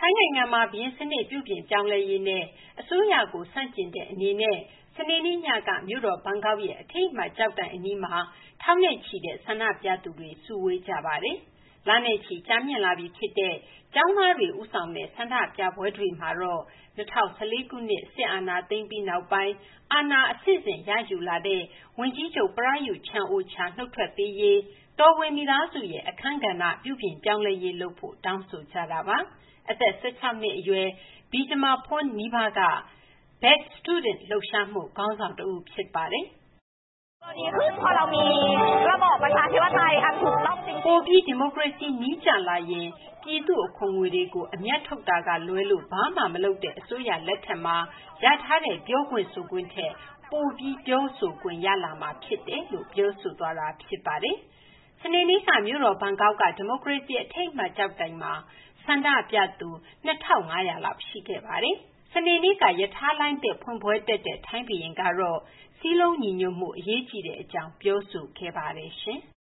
ထိုင်းနိုင်ငံမှာဘုရင်စနစ်ပြုပြင်ပြောင်းလဲရေးနဲ့အစိုးရကိုဆန့်ကျင်တဲ့အနေနဲ့စနေနေ့ညကမြို့တော်ဘန်ကောက်ရဲ့အထိမ်းအမှတ်ကျောက်တိုင်အနီးမှာထောင်နဲ့ချီတဲ့ဆန္ဒပြသူတွေစုဝေးကြပါတယ်။လနဲ့ချီကြာမြင့်လာပြီဖြစ်တဲ့ကျောင်းသားတွေဦးဆောင်တဲ့ဆန္ဒပြပွဲတွေမှာတော့2014ခုနှစ်စစ်အာဏာသိမ်းပြီးနောက်ပိုင်းအာဏာအစစ်အစဉ်ရယူလာတဲ့ဝန်ကြီးချုပ်ပရာယုချန်အိုချာနှုတ်ထွက်ပေးရေးတော်ဝင်မိသားစုရဲ့အခမ်းကဏ္ဍပြုပြင်ပြောင်းလဲရေးလုပ်ဖို့တောင်းဆိုကြတာပါ။အသက်16နှစ်အရွယ်ဘီဂျမာဖွန်းနီးပါးက Back Student လှုပ်ရှားမှုခေါင်းဆောင်တဦးဖြစ်ပါတယ်။ ပိုပြီးဒီမိုကရေစီနည်းကျလာရင်ပြည်သူ့အခွန်ငွေတွေကိုအမြတ်ထုတ်တာကလွဲလို့ဘာမှမလုပ်တဲ့အစိုးရလက်ထက်မှာရထားတဲ့ပြောခွင့်ဆိုခွင့်ထက်ပိုပြီးပြောဆိုခွင့်ရလာမှာဖြစ်တယ်လို့ပြောဆိုသွားတာဖြစ်ပါတယ်။စနေနေ့ကမြို့တော်ဘန်ကောက်ကဒီမိုကရေစီအထိမ်းအမှတ်ကျောက်တိုင်မှာဆန္ဒပြသူ2500လောက်ရှိခဲ့ပါတယ်။စနေနေ့ကရထားလိုင်းသစ်ဖွင့်ပွဲတက်တဲ့ထိုင်းဘုရင်ကတော့စည်းလုံးညီညွတ်မှုအရေးကြီးတဲ့အကြောင်းပြောဆိုခဲ့ပါတယ်ရှင်။